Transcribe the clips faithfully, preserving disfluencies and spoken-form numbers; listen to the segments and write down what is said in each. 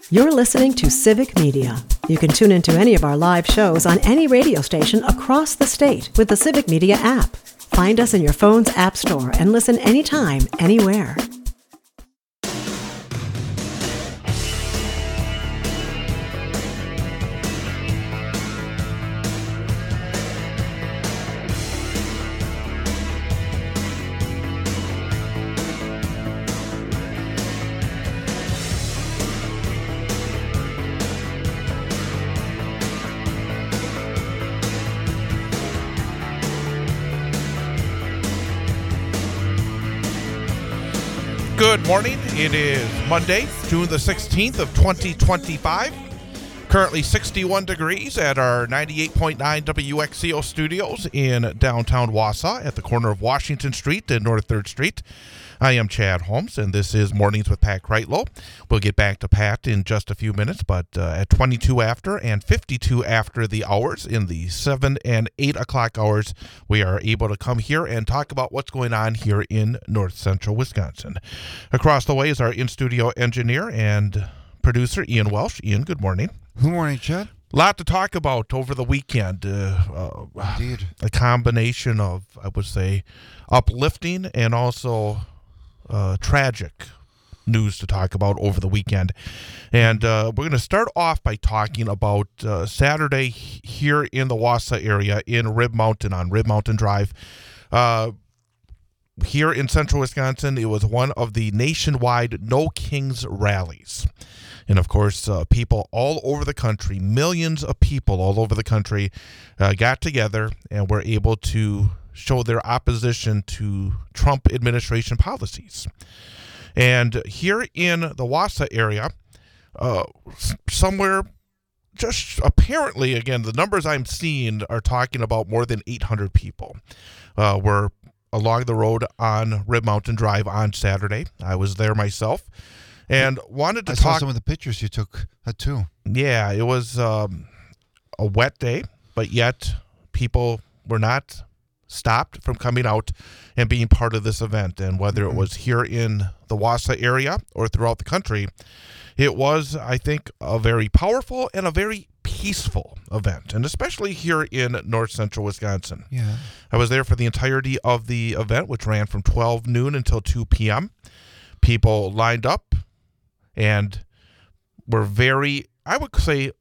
You're listening to Civic Media. You can tune into any of our live shows on any radio station across the state with the Civic Media app. Find us in your phone's app store and listen anytime, anywhere. Good morning. It is Monday, June the sixteenth of twenty twenty-five. Currently sixty-one degrees at our ninety-eight point nine W X C O studios in downtown Wausau at the corner of Washington Street and North third Street. I am Chad Holmes, and this is Mornings with Pat Kreitlow. We'll get back to Pat in just a few minutes, but uh, at twenty-two after and fifty-two after the hours, in the seven and eight o'clock hours, we are able to come here and talk about what's going on here in north central Wisconsin. Across the way is our in-studio engineer and producer, Ian Welsh. Ian, good morning. Good morning, Chad. A lot to talk about over the weekend. Uh, uh, Indeed. A combination of, I would say, uplifting and also uh, tragic news to talk about over the weekend. And uh, we're going to start off by talking about uh, Saturday here in the Wausau area in Rib Mountain on Rib Mountain Drive. Uh, here in central Wisconsin, it was one of the nationwide No Kings rallies. And, of course, uh, people all over the country, millions of people all over the country uh, got together and were able to show their opposition to Trump administration policies. And here in the Wausau area, uh, somewhere just apparently, again, the numbers I'm seeing are talking about more than eight hundred people uh, were along the road on Rib Mountain Drive on Saturday. I was there myself. And wanted to I talk. saw some of the pictures you took, uh, too. Yeah, it was um, a wet day, but yet people were not stopped from coming out and being part of this event. And whether mm-hmm. it was here in the Wausau area or throughout the country, it was, I think, a very powerful and a very peaceful event, and especially here in north central Wisconsin. Yeah, I was there for the entirety of the event, which ran from twelve noon until two p.m. People lined up and were very, I would say,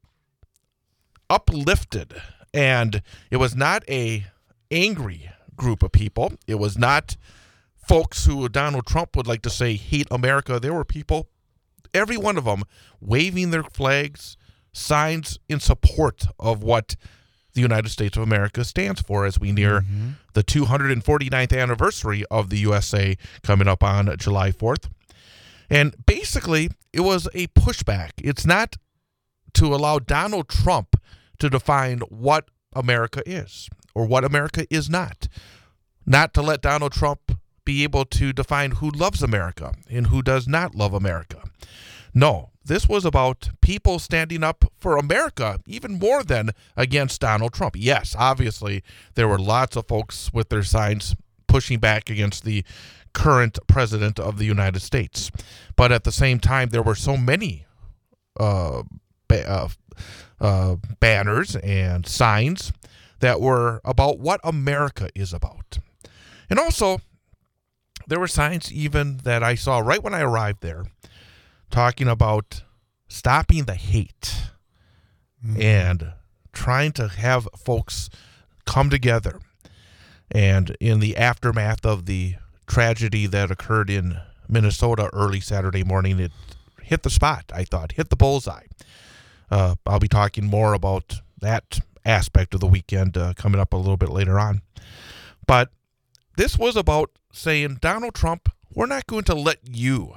uplifted. And it was not a angry group of people. It was not folks who Donald Trump would like to say hate America. There were people, every one of them, waving their flags, signs in support of what the United States of America stands for as we near mm-hmm. the two hundred forty-ninth anniversary of the U S A coming up on July fourth. And basically, it was a pushback. It's not to allow Donald Trump to define what America is or what America is not. Not to let Donald Trump be able to define who loves America and who does not love America. No, this was about people standing up for America, even more than against Donald Trump. Yes, obviously, there were lots of folks with their signs pushing back against the current president of the United States. But at the same time, there were so many uh, ba- uh, uh, banners and signs that were about what America is about. And also, there were signs even that I saw right when I arrived there talking about stopping the hate mm. and trying to have folks come together. And in the aftermath of the tragedy that occurred in Minnesota early Saturday morning, it hit the spot, I thought, hit the bullseye. Uh, I'll be talking more about that aspect of the weekend uh, coming up a little bit later on. But this was about saying, Donald Trump, we're not going to let you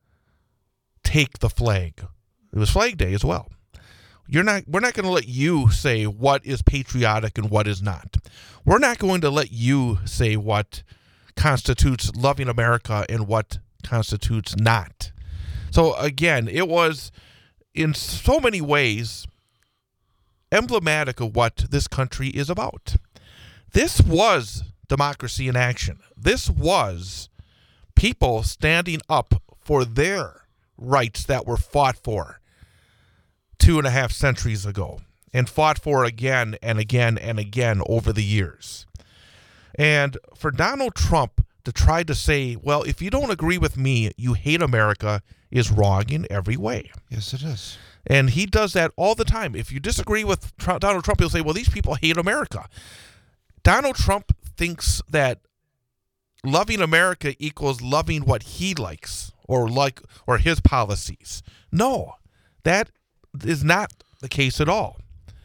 take the flag. It was Flag Day as well. You're not. We're not going to let you say what is patriotic and what is not. We're not going to let you say what constitutes loving America and what constitutes not. So again, it was in so many ways emblematic of what this country is about. This was democracy in action. This was people standing up for their rights that were fought for. two and a half centuries ago and fought for again and again and again over the years. And for Donald Trump to try to say, well, if you don't agree with me, you hate America, is wrong in every way. Yes, it is. And he does that all the time. If you disagree with Trump, Donald Trump, he'll say, well, these people hate America. Donald Trump thinks that loving America equals loving what he likes or like or his policies. No, that is not the case at all.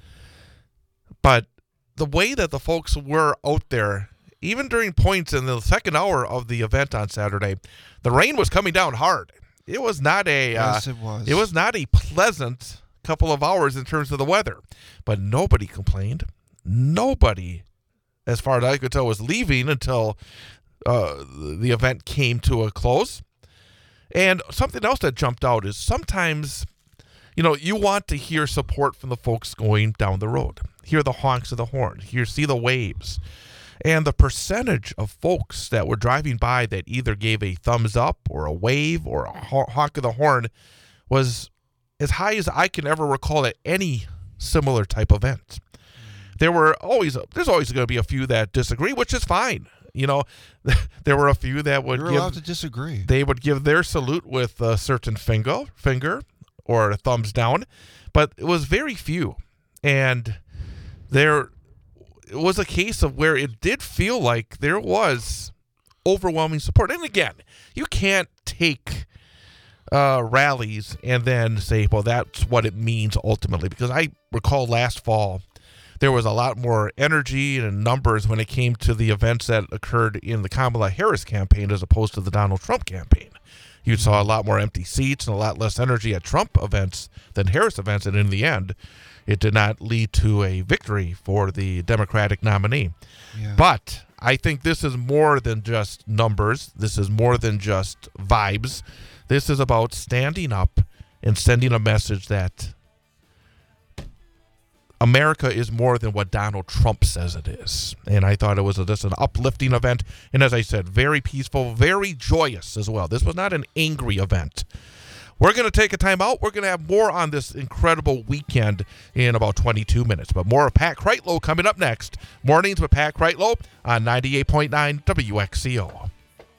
But the way that the folks were out there, even during points in the second hour of the event on Saturday, the rain was coming down hard. It was not a Yes, uh, it was. It was not a pleasant couple of hours in terms of the weather. But nobody complained. Nobody, as far as I could tell, was leaving until uh, the event came to a close. And something else that jumped out is sometimes, you know, you want to hear support from the folks going down the road. Hear the honks of the horn. Hear, see the waves. And the percentage of folks that were driving by that either gave a thumbs up or a wave or a honk of the horn was as high as I can ever recall at any similar type event. There were always, there's always going to be a few that disagree, which is fine. You know, there were a few that would You're give, allowed to disagree. They would give their salute with a certain finger, finger or a thumbs down, but it was very few. And there it was a case of where it did feel like there was overwhelming support. And again, you can't take uh, rallies and then say, well, that's what it means ultimately. Because I recall last fall, there was a lot more energy and numbers when it came to the events that occurred in the Kamala Harris campaign as opposed to the Donald Trump campaign. You saw a lot more empty seats and a lot less energy at Trump events than Harris events. And in the end, it did not lead to a victory for the Democratic nominee. Yeah. But I think this is more than just numbers. This is more than just vibes. This is about standing up and sending a message that America is more than what Donald Trump says it is. And I thought it was a, just an uplifting event. And as I said, very peaceful, very joyous as well. This was not an angry event. We're going to take a time out. We're going to have more on this incredible weekend in about twenty-two minutes. But more of Pat Kreitlow coming up next. Mornings with Pat Kreitlow on ninety-eight point nine W X C O.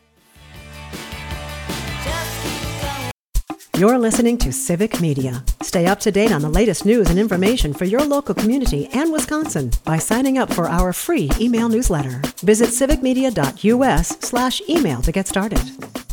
You're listening to Civic Media. Stay up to date on the latest news and information for your local community and Wisconsin by signing up for our free email newsletter. Visit civicmedia.us slash email to get started.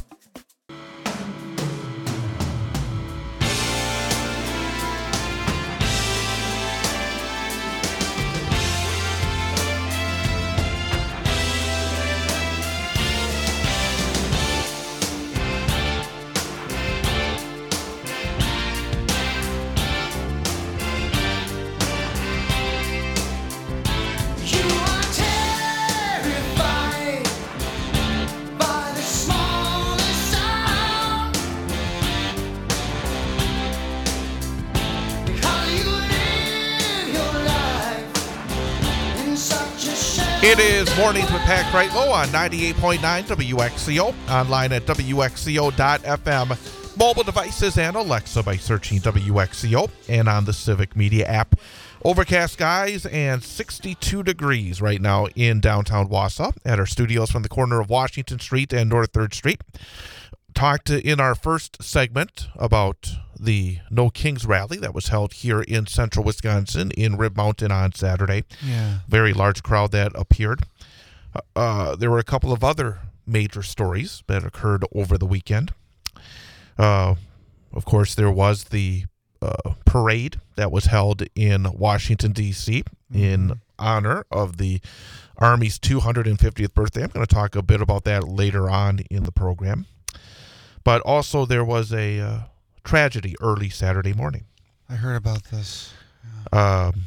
It is Mornings with Pat Kreitlow on ninety-eight point nine W X C O, online at W X C O dot F M, mobile devices and Alexa by searching W X C O, and on the Civic Media app. Overcast skies and sixty-two degrees right now in downtown Wausau at our studios from the corner of Washington Street and North third Street. Talked in our first segment about the No Kings rally that was held here in central Wisconsin in Rib Mountain on Saturday. Yeah. Very large crowd that appeared. Uh, there were a couple of other major stories that occurred over the weekend. Uh, of course, there was the uh, parade that was held in Washington, D C Mm-hmm. in honor of the Army's two hundred fiftieth birthday. I'm going to talk a bit about that later on in the program. But also there was a uh, tragedy early Saturday morning. I heard about this. Yeah. Um,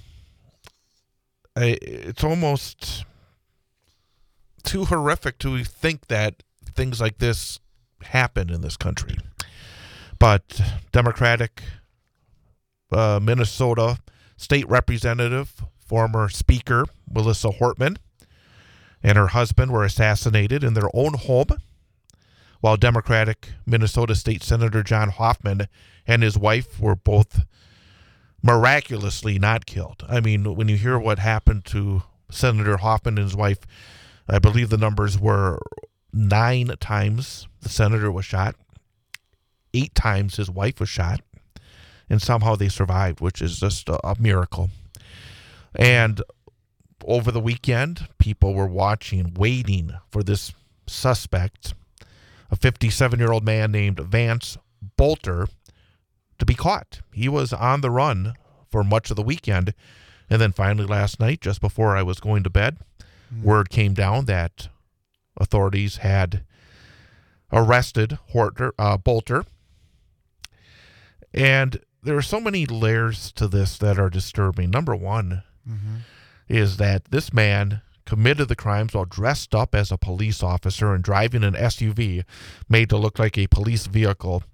I, it's almost too horrific to think that things like this happen in this country. But Democratic uh, Minnesota State Representative, former Speaker Melissa Hortman, and her husband were assassinated in their own home, while Democratic Minnesota State Senator John Hoffman and his wife were both miraculously not killed. I mean, when you hear what happened to Senator Hoffman and his wife, I believe the numbers were nine times the senator was shot, eight times his wife was shot, and somehow they survived, which is just a, a miracle. And over the weekend, people were watching, waiting for this suspect, a fifty-seven-year-old man named Vance Bolter, to be caught. He was on the run for much of the weekend. And then finally last night, just before I was going to bed, mm. word came down that authorities had arrested Horter, uh, Bolter. And there are so many layers to this that are disturbing. Number one mm-hmm. is that this man committed the crimes while dressed up as a police officer and driving an S U V made to look like a police vehicle.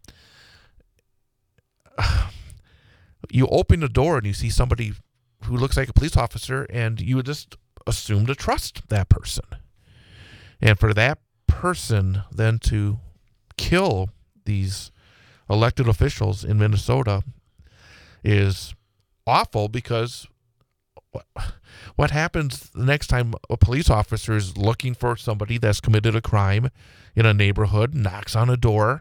You open the door and you see somebody who looks like a police officer, and you would just assume to trust that person. And for that person then to kill these elected officials in Minnesota is awful, because what happens the next time a police officer is looking for somebody that's committed a crime in a neighborhood, knocks on a door?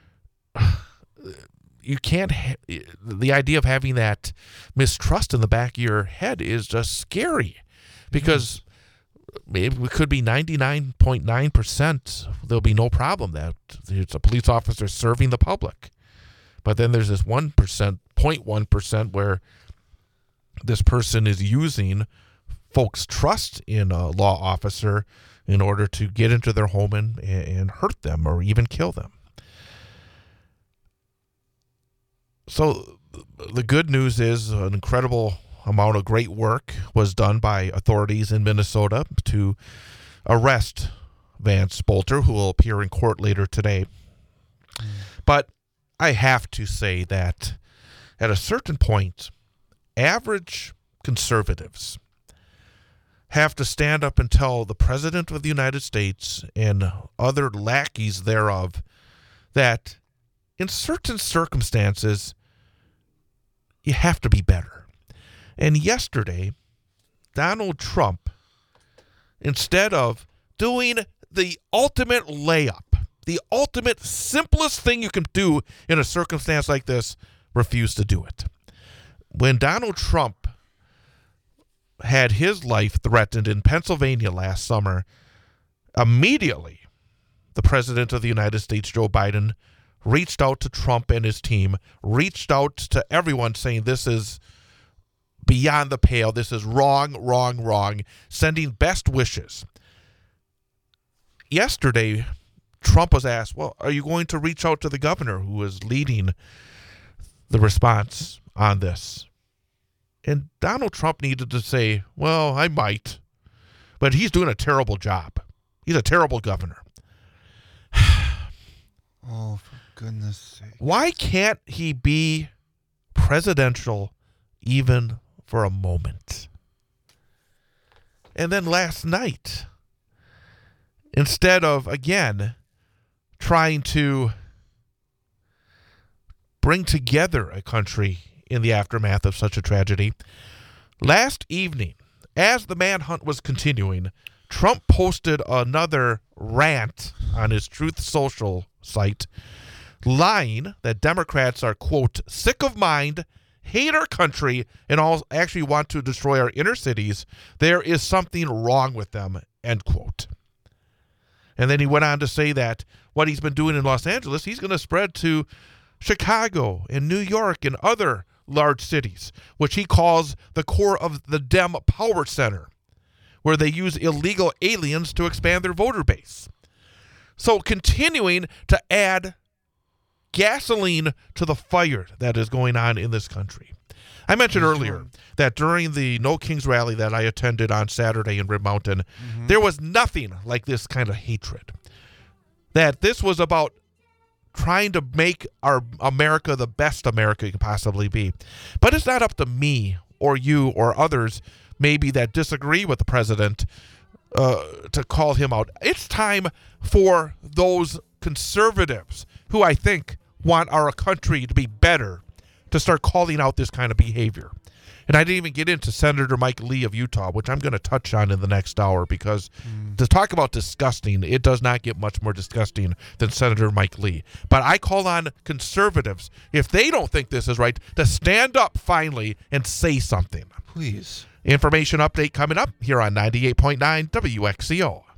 You can't, ha- the idea of having that mistrust in the back of your head is just scary, because maybe it could be ninety-nine point nine percent. There'll be no problem that it's a police officer serving the public. But then there's this one percent, zero point one percent where this person is using folks' trust in a law officer in order to get into their home and, and hurt them or even kill them. So the good news is an incredible amount of great work was done by authorities in Minnesota to arrest Vance Bolter, who will appear in court later today. Mm. But I have to say that at a certain point, average conservatives have to stand up and tell the President of the United States and other lackeys thereof that in certain circumstances, you have to be better. And yesterday, Donald Trump, instead of doing the ultimate layup, the ultimate simplest thing you can do in a circumstance like this, refused to do it. When Donald Trump had his life threatened in Pennsylvania last summer, immediately the President of the United States, Joe Biden, reached out to Trump and his team, reached out to everyone saying this is beyond the pale, this is wrong, wrong, wrong, sending best wishes. Yesterday, Trump was asked, well, are you going to reach out to the governor who is leading the response on this? And Donald Trump needed to say, well, I might, but he's doing a terrible job. He's a terrible governor. Oh, for goodness sake. Why can't he be presidential even for a moment? And then last night, instead of, again, trying to bring together a country in the aftermath of such a tragedy, last evening, as the manhunt was continuing, Trump posted another rant on his Truth Social site, lying that Democrats are, quote, sick of mind, hate our country, and all actually want to destroy our inner cities. There is something wrong with them, end quote. And then he went on to say that what he's been doing in Los Angeles, he's going to spread to Chicago and New York and other large cities, which he calls the core of the Dem Power Center, where they use illegal aliens to expand their voter base. So continuing to add gasoline to the fire that is going on in this country. I mentioned Sure. earlier that during the No Kings rally that I attended on Saturday in Rib Mountain, Mm-hmm. there was nothing like this kind of hatred. That this was about trying to make our America the best America it can possibly be. But it's not up to me or you or others maybe that disagree with the president uh, to call him out. It's time for those conservatives who I think want our country to be better to start calling out this kind of behavior. And I didn't even get into Senator Mike Lee of Utah, which I'm going to touch on in the next hour, because mm. to talk about disgusting, it does not get much more disgusting than Senator Mike Lee. But I call on conservatives, if they don't think this is right, to stand up finally and say something. Please. Information update coming up here on ninety-eight point nine W X C O.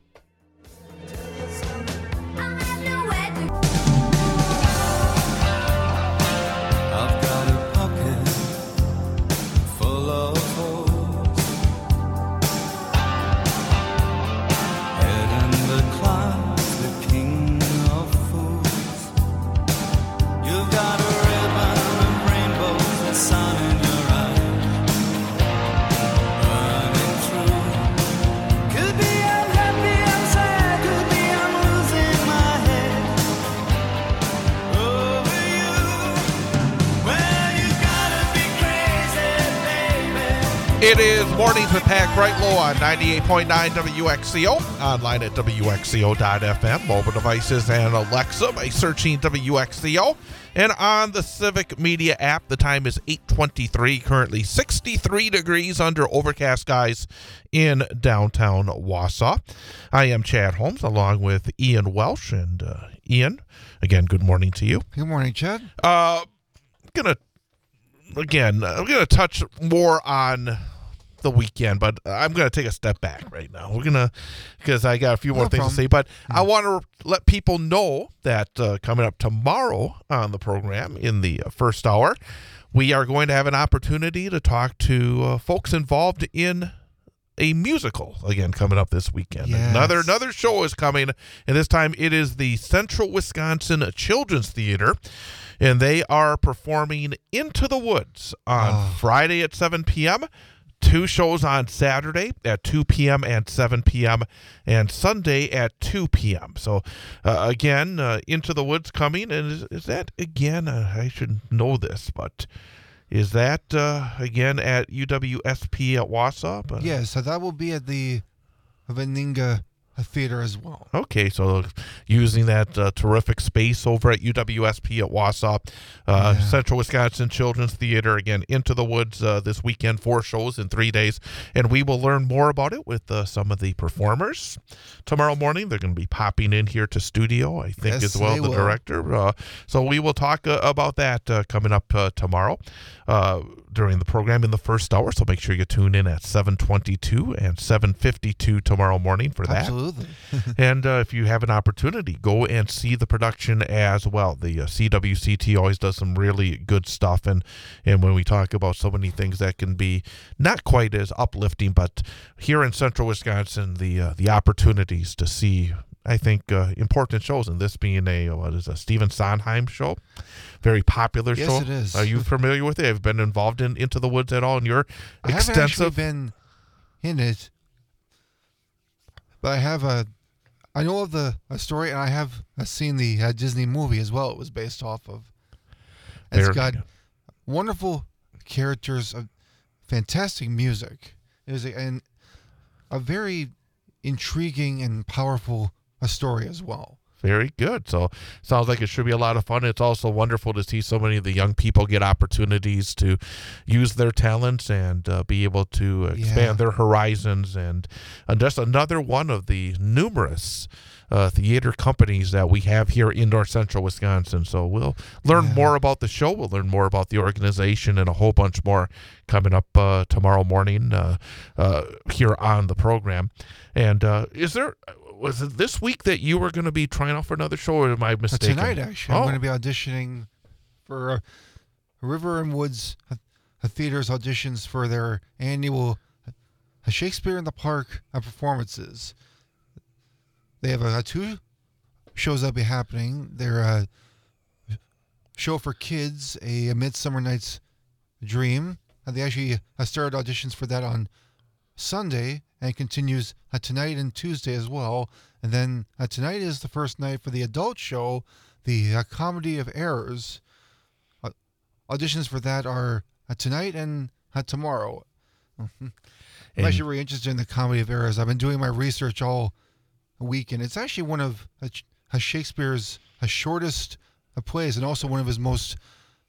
It is Mornings with Pat Greitlow on ninety-eight point nine W X C O, online at W X C O dot F M, mobile devices and Alexa by searching W X C O, and on the Civic Media app. The time is eight twenty-three, currently sixty-three degrees under overcast skies in downtown Wausau. I am Chad Holmes along with Ian Welsh, and uh, Ian, again, good morning to you. Good morning, Chad. Uh, I'm going to Again, I'm going to touch more on the weekend, but I'm going to take a step back right now. We're going to, because I got a few more no things problem. to say, but mm-hmm. I want to let people know that uh, coming up tomorrow on the program in the uh, first hour, we are going to have an opportunity to talk to uh, folks involved in a musical, again, coming up this weekend. Yes. Another another show is coming, and this time it is the Central Wisconsin Children's Theater, and they are performing Into the Woods on oh. Friday at seven p.m., two shows on Saturday at two p.m. and seven p.m., and Sunday at two p.m. So, uh, again, uh, Into the Woods coming, and is, is that, again, uh, I should know this, but is that, uh, again, at U W S P at Wausau? But, yes, so that will be at the Veninga Theater as well. Okay, so using that uh, terrific space over at U W S P at Wausau, uh, yeah. Central Wisconsin Children's Theater, again, Into the Woods uh, this weekend, four shows in three days, and we will learn more about it with uh, some of the performers tomorrow morning. They're going to be popping in here to studio, I think, yes, as well, the will. director. Uh, so we will talk uh, about that uh, coming up uh, tomorrow uh, during the program in the first hour, so make sure you tune in at seven twenty-two and seven fifty-two tomorrow morning for that. Absolutely. And uh, if you have an opportunity, go and see the production as well. The uh, C W C T always does some really good stuff, and and when we talk about so many things that can be not quite as uplifting, but here in Central Wisconsin, the uh, the opportunities to see, I think, uh, important shows, and this being a, what is a Stephen Sondheim show, very popular yes, show. Yes, it is. Are you familiar with it? Have you been involved in Into the Woods at all in your I extensive? haven't actually been in it, but I have a, I know of the a story, and I have uh, seen the uh, Disney movie as well. It was based off of. It's Very got good. wonderful characters, uh, fantastic music. It is a, and a very intriguing and powerful a story as well. Very good. So sounds like it should be a lot of fun. It's also wonderful to see so many of the young people get opportunities to use their talents and uh, be able to expand Yeah. their horizons. And, and just another one of the numerous uh, theater companies that we have here in North Central Wisconsin. So we'll learn Yeah. more about the show. We'll learn more about the organization and a whole bunch more coming up uh, tomorrow morning uh, uh, here on the program. And uh, is there... Was it this week that you were going to be trying out for another show, or am I mistaken? Uh, tonight, actually. Oh. I'm going to be auditioning for uh, River and Woods uh, Theater's auditions for their annual uh, Shakespeare in the Park uh, performances. They have uh, two shows that'll be happening. Their uh, show for kids, A Midsummer Night's Dream. And they actually uh, started auditions for that on Sunday, and continues uh, tonight and Tuesday as well. And then uh, tonight is the first night for the adult show, the uh, Comedy of Errors. Uh, auditions for that are uh, tonight and uh, tomorrow. I'm actually really interested in the Comedy of Errors. I've been doing my research all week, and it's actually one of uh, uh, Shakespeare's uh, shortest uh, plays, and also one of his most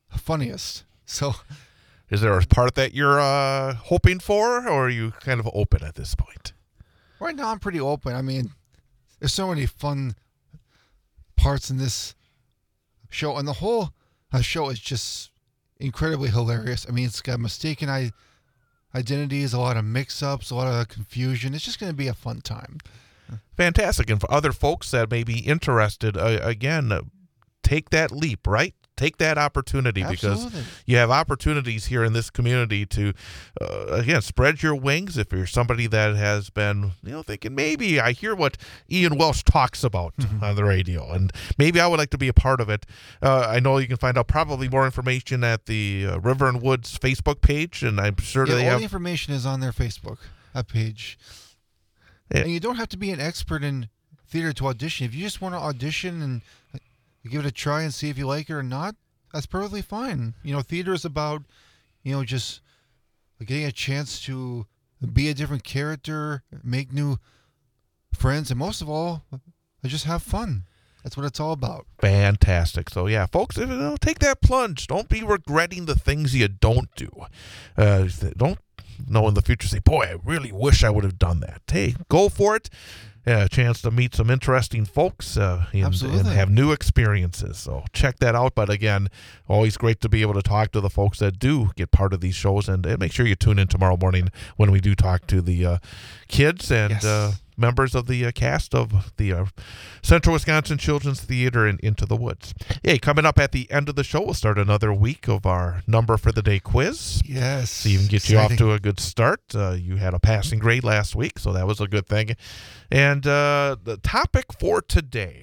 funniest. So, is there a part that you're uh, hoping for, or are you kind of open at this point? Right now, I'm pretty open. I mean, there's so many fun parts in this show, and the whole uh, show is just incredibly hilarious. I mean, it's got mistaken I- identities, a lot of mix-ups, a lot of confusion. It's just going to be a fun time. Fantastic. And for other folks that may be interested, uh, again, uh, take that leap, right? Take that opportunity. Absolutely. Because you have opportunities here in this community to, uh, again, spread your wings. If you're somebody that has been, you know, thinking maybe I hear what Ian Welsh talks about mm-hmm. on the radio, and maybe I would like to be a part of it. Uh, I know you can find out probably more information at the uh, River and Woods Facebook page, and I'm sure yeah, they all have. the information is on their Facebook uh, page. Yeah. And you don't have to be an expert in theater to audition. If you just want to audition and give it a try and see if you like it or not, that's perfectly fine. You know, theater is about, you know, just getting a chance to be a different character, make new friends, and most of all, just have fun. That's what it's all about. Fantastic. So, yeah, folks, if, you know, take that plunge. Don't be regretting the things you don't do. Uh, don't know in the future, say, boy, I really wish I would have done that. Hey, go for it. Yeah, a chance to meet some interesting folks uh, and, and have new experiences. So check that out. But again, always great to be able to talk to the folks that do get part of these shows. And, and make sure you tune in tomorrow morning when we do talk to the uh, kids and yes. uh, members of the uh, cast of the uh, Central Wisconsin Children's Theater and Into the Woods. Hey, coming up at the end of the show, we'll start another week of our Number for the Day quiz. Yes. So even get exciting. You off to a good start. Uh, you had a passing grade last week, so that was a good thing. And uh, the topic for today,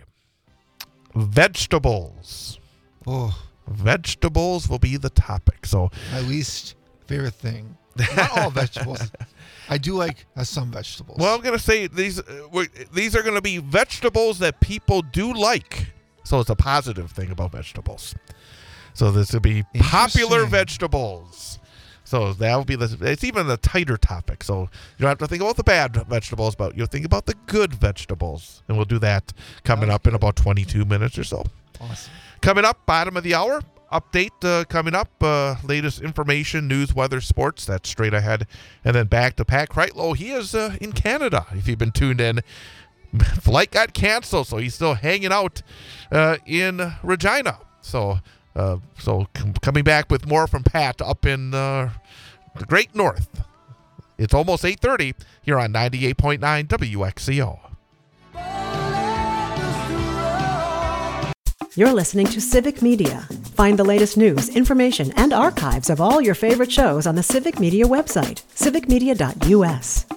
vegetables. Oh. Vegetables will be the topic. So my least favorite thing. Not all vegetables. I do like uh, some vegetables. Well, I'm going to say these uh, these are going to be vegetables that people do like. So it's a positive thing about vegetables. So this will be popular vegetables. So that will be the, it's even a tighter topic. So you don't have to think about the bad vegetables, but you'll think about the good vegetables. And we'll do that coming up in about twenty-two minutes or so. Awesome. Coming up, bottom of the hour. Update uh, coming up, uh, latest information, news, weather, sports, that's straight ahead. And then back to Pat Kreitlow. He is uh, in Canada, if you've been tuned in. Flight got canceled, so he's still hanging out uh, in Regina. So uh, so com- coming back with more from Pat up in uh, the Great North. It's almost eight thirty here on ninety-eight point nine W X C O. You're listening to Civic Media. Find the latest news, information, and archives of all your favorite shows on the Civic Media website, civic media dot u s.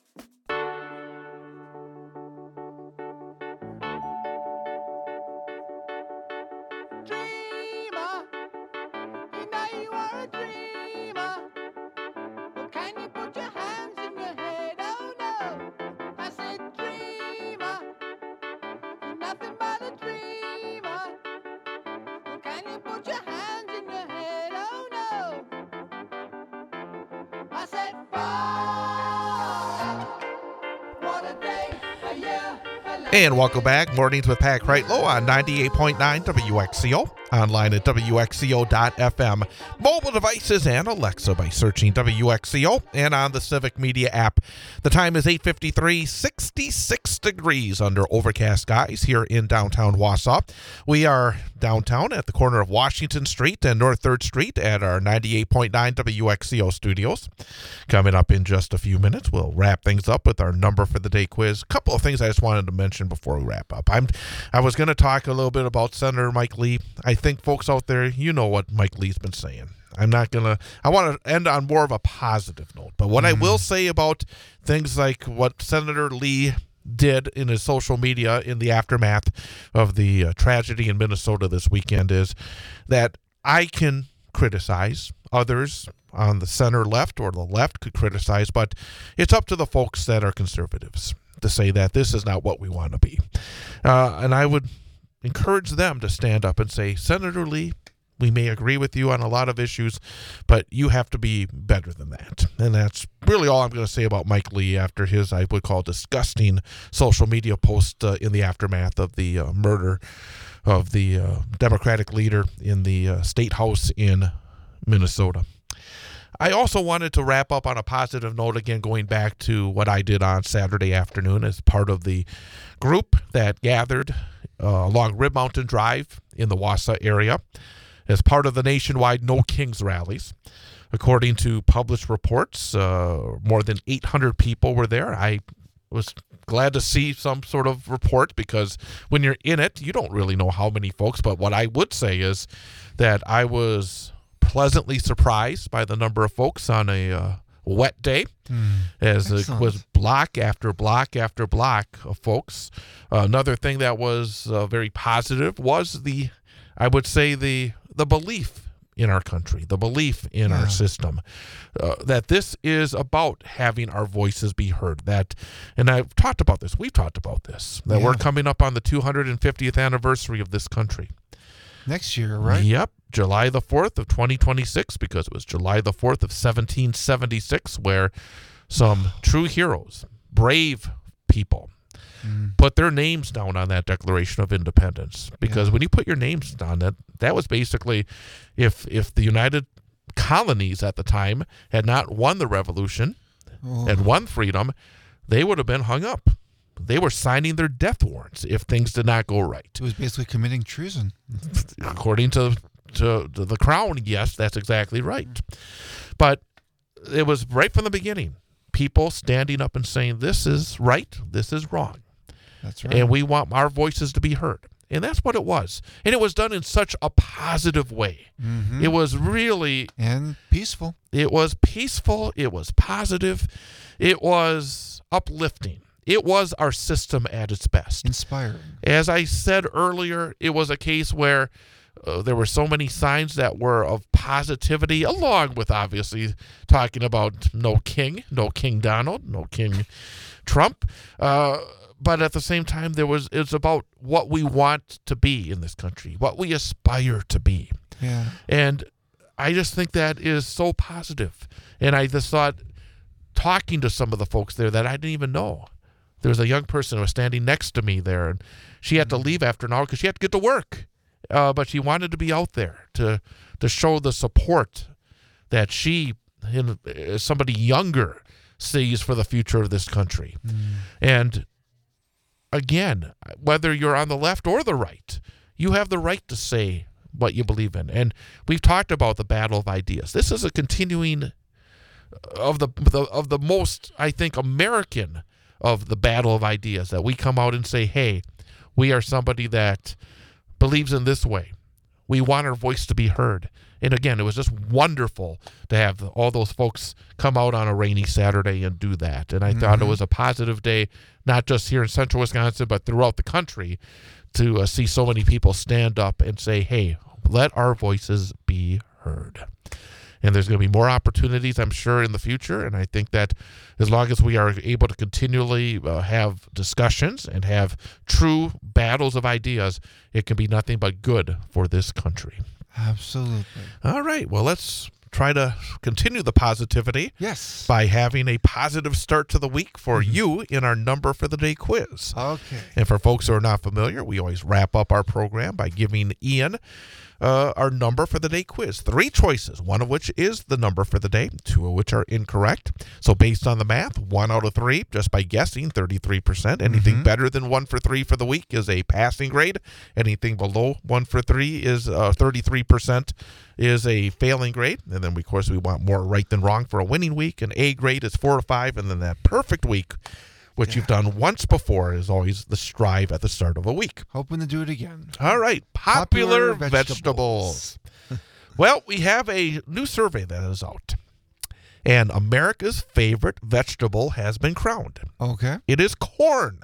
And welcome back. Mornings with Pat Kreitlow on ninety-eight point nine W X C O. Online at W X C O dot F M. Mobile devices and Alexa by searching W X C O and on the Civic Media app. The time is eight fifty-three, sixty-six degrees under overcast skies here in downtown Wausau. We are downtown at the corner of Washington Street and North third Street at our ninety-eight point nine W X C O studios. Coming up in just a few minutes, we'll wrap things up with our Number for the Day quiz. A couple of things I just wanted to mention before we wrap up. I'm, I was going to talk a little bit about Senator Mike Lee. I think folks out there, you know what Mike Lee's been saying. I'm not going to, I want to end on more of a positive note. But what mm. I will say about things like what Senator Lee did in his social media in the aftermath of the uh, tragedy in Minnesota this weekend is that I can criticize. Others on the center left or the left could criticize, but it's up to the folks that are conservatives to say that this is not what we want to be. Uh, and I would encourage them to stand up and say, Senator Lee, We may agree with you on a lot of issues, but you have to be better than that. And that's really all I'm going to say about Mike Lee after his, I would call, disgusting social media post uh, in the aftermath of the uh, murder of the uh, Democratic leader in the uh, State House in Minnesota. I also wanted to wrap up on a positive note, again, going back to what I did on Saturday afternoon as part of the group that gathered uh, along Rib Mountain Drive in the Wausau area as part of the nationwide No Kings rallies. According to published reports, uh, more than eight hundred people were there. I was glad to see some sort of report because when you're in it, you don't really know how many folks. But what I would say is that I was pleasantly surprised by the number of folks on a uh, wet day, mm, as excellent. It was block after block after block of folks. Uh, another thing that was uh, very positive was the, I would say, the the belief in our country, the belief in yeah. our system, uh, that this is about having our voices be heard. That, and I've talked about this, we've talked about this, that yeah. we're coming up on the two hundred fiftieth anniversary of this country. Next year, right? Yep, July the fourth of twenty twenty-six, because it was July the fourth of seventeen seventy-six, where some true heroes, brave people, mm. put their names down on that Declaration of Independence. Because yeah. when you put your names down, that that was basically, if if the United Colonies at the time had not won the Revolution oh. and won freedom, they would have been hung up. They were signing their death warrants if things did not go right. It was basically committing treason. According to, to, to the Crown, yes, that's exactly right. But it was right from the beginning. People standing up and saying, this is right, this is wrong. That's right. And we want our voices to be heard. And that's what it was. And it was done in such a positive way. Mm-hmm. It was really... And peaceful. It was peaceful. It was positive. It was uplifting. It was our system at its best. Inspiring. As I said earlier, it was a case where uh, there were so many signs that were of positivity, along with obviously talking about no king, no King Donald, no King Trump. Uh, but at the same time, there was it's about what we want to be in this country, what we aspire to be. Yeah. And I just think that is so positive. And I just thought, talking to some of the folks there that I didn't even know. There was a young person who was standing next to me there, and she had to leave after an hour because she had to get to work. Uh, but she wanted to be out there to to show the support that she, in, as somebody younger, sees for the future of this country. Mm. And again, whether you're on the left or the right, you have the right to say what you believe in. And we've talked about the battle of ideas. This is a continuing of the, the of the most, I think, American of the battle of ideas, that we come out and say, hey, we are somebody that believes in this way. We want our voice to be heard. And again, it was just wonderful to have all those folks come out on a rainy Saturday and do that. And I mm-hmm. thought it was a positive day, not just here in central Wisconsin, but throughout the country, to uh, see so many people stand up and say, hey, let our voices be heard. And there's going to be more opportunities, I'm sure, in the future. And I think that as long as we are able to continually uh, have discussions and have true battles of ideas, it can be nothing but good for this country. Absolutely. All right. Well, let's try to continue the positivity. Yes. By having a positive start to the week for mm-hmm. you in our Number for the Day quiz. Okay. And for folks who are not familiar, we always wrap up our program by giving Ian Uh, our Number for the Day quiz. Three choices, one of which is the number for the day, two of which are incorrect. So based on the math, one out of three, just by guessing, thirty-three percent. Anything mm-hmm. better than one for three for the week is a passing grade. Anything below one for three is uh, thirty-three percent is a failing grade. And then, of course, we want more right than wrong for a winning week. An A grade is four or five. And then that perfect week, which yeah. you've done once before, is always the strive at the start of a week. Hoping to do it again. All right. Popular, Popular vegetables. vegetables. Well, we have a new survey that is out. And America's favorite vegetable has been crowned. Okay. It is corn.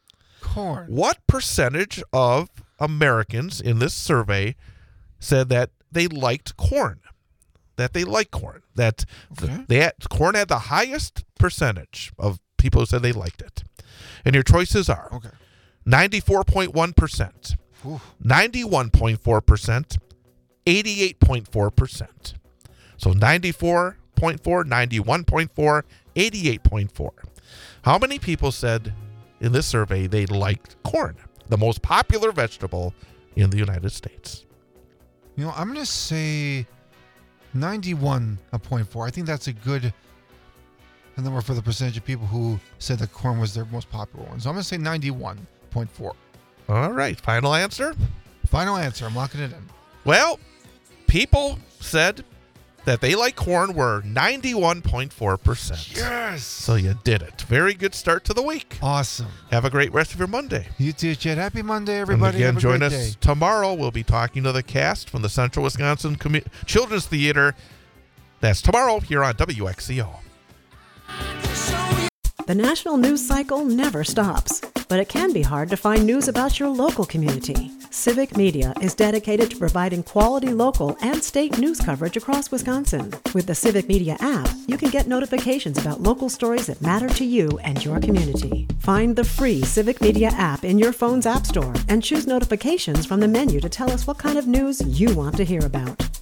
Corn. What percentage of Americans in this survey said that they liked corn? That they like corn. That okay. they had, corn had the highest percentage of people who said they liked it. And your choices are okay. ninety-four point one percent, Ooh. ninety-one point four percent, eighty-eight point four percent. So ninety-four point four, ninety-one point four, eighty-eight point four. How many people said in this survey they liked corn, the most popular vegetable in the United States? You know, I'm going to say ninety-one point four. I think that's a good number for the percentage of people who said that corn was their most popular one. So I'm going to say ninety-one point four. All right, final answer? Final answer. I'm locking it in. Well, people said that they like corn were ninety-one point four percent. Yes! So you did it. Very good start to the week. Awesome. Have a great rest of your Monday. You too, Chad. Happy Monday, everybody. And again, Have a join great us day. tomorrow. We'll be talking to the cast from the Central Wisconsin Commu- Children's Theater. That's tomorrow here on W X C O. The national news cycle never stops, but it can be hard to find news about your local community. Civic Media is dedicated to providing quality local and state news coverage across Wisconsin. With the Civic Media app, you can get notifications about local stories that matter to you and your community. Find the free Civic Media app in your phone's app store and choose notifications from the menu to tell us what kind of news you want to hear about.